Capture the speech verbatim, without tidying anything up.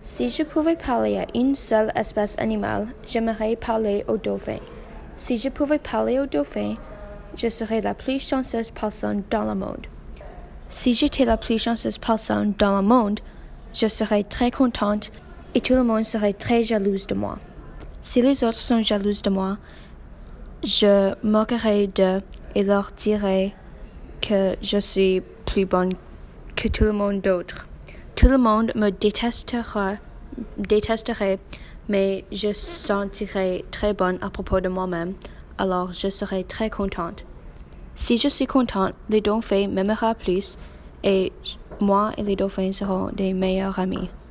Si je pouvais parler à une seule espèce animale, j'aimerais parler au dauphin. Si je pouvais parler au dauphin, je serais la plus chanceuse personne dans le monde. Si j'étais la plus chanceuse personne dans le monde, je serais très contente et tout le monde serait très jalouse de moi. Si les autres sont jalouses de moi, je moquerais d'eux et leur dirais que je suis plus bonne que tout le monde d'autre. Tout le monde me détestera, détesterait, mais je sentirais très bonne à propos de moi-même, alors je serais très contente. Si je suis contente, les dauphins m'aimeront plus et moi et les dauphins seront des meilleurs amis.